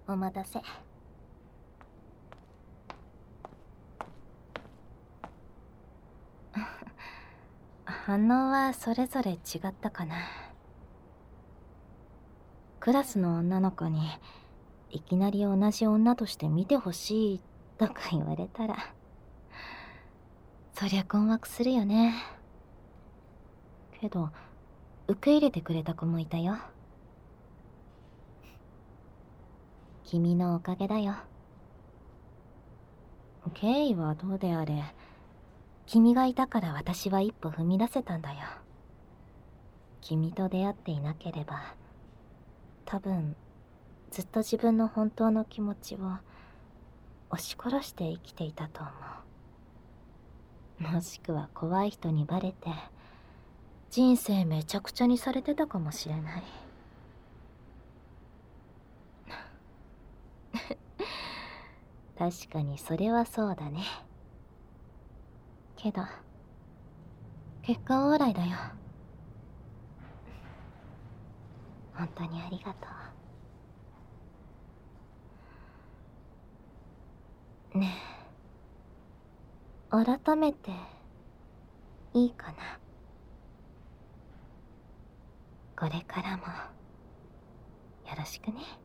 お待たせ。反応はそれぞれ違ったかな。クラスの女の子にいきなり同じ女として見てほしいとか言われたら、そりゃ困惑するよね。けど受け入れてくれた子もいたよ。君のおかげだよ。経緯はどうであれ、君がいたから私は一歩踏み出せたんだよ。君と出会っていなければ、多分ずっと自分の本当の気持ちを押し殺して生きていたと思う。もしくは怖い人にバレて人生めちゃくちゃにされてたかもしれない。確かにそれはそうだね。けど結果オーライだよ。本当にありがとう。ねえ、改めていいかな。これからもよろしくね。